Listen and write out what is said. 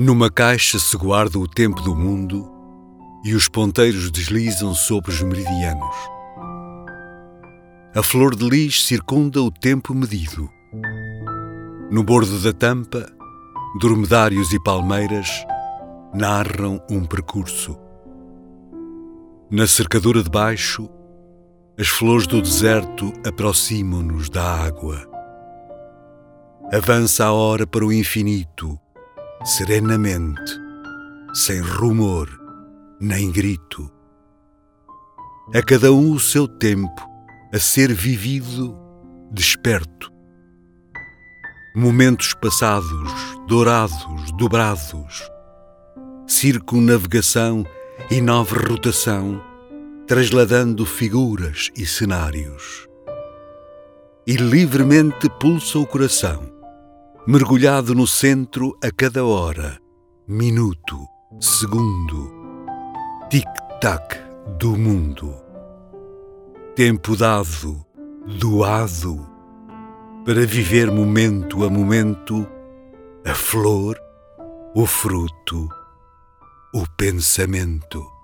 Numa caixa se guarda o tempo do mundo e os ponteiros deslizam sobre os meridianos. A flor de lis circunda o tempo medido. No bordo da tampa, dromedários e palmeiras narram um percurso. Na cercadura de baixo, as flores do deserto aproximam-nos da água. Avança a hora para o infinito, serenamente, sem rumor nem grito. A cada um o seu tempo a ser vivido desperto. Momentos passados, dourados, dobrados, circunnavegação e nova rotação, trasladando figuras e cenários. E livremente pulsa o coração, mergulhado no centro a cada hora, minuto, segundo, tic-tac do mundo. Tempo dado, doado, para viver momento a momento a flor, o fruto, o pensamento.